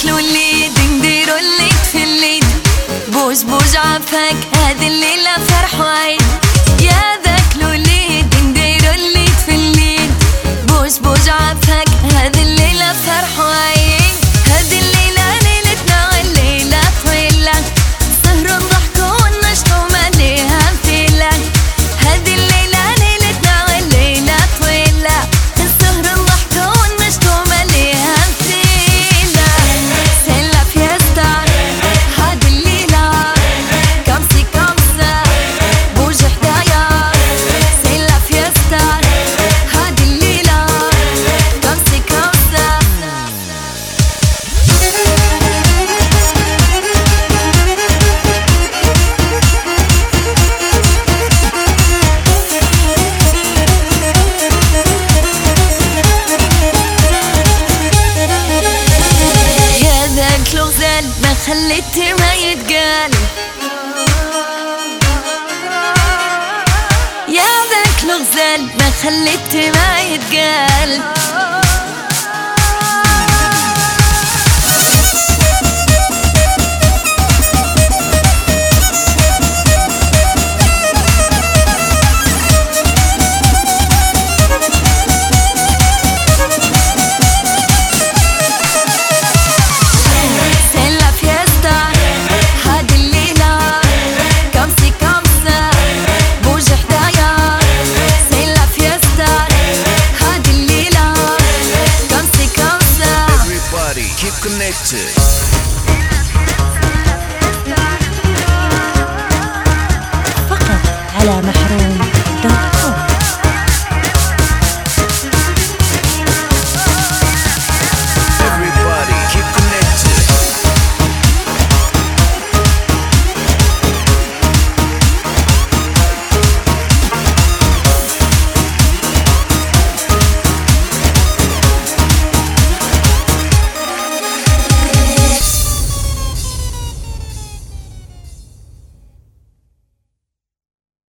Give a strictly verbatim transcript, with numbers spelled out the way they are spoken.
ناكلو الليد نديرو الليد في الليد، بوز بوز عفاك هذه الليلة فرح وعيد. يا ذاكلو الليد نديرو الليد في الليد، بوز بوز عفاك هذه الليلة فرح وعيد. هذه الليلة ليلتنا والليلة طويلة، سهروا نضحكوا وننشطوا ما ليها مثيلة. هذه الليلة ليلتنا والليلة طويلة، سهروا نضحكوا وننشطوا ما ليها مثيلة. C'est la fiesta هذه الليلة، كمسي كمسة بوج حدايا. C'est la fiesta هذه الليلة، كمسي كمسة. يا ذاك الغزال ما خليتي ما يتقال، يا ذاك الغزال ما خليتي ما يتقال. C'est la fiesta هذه الليلة، كمسي كمسة بوج حدايا. C'est la fiesta هذه الليلة، كمسي كمسة. Everybody keep connected. فقط على محروم.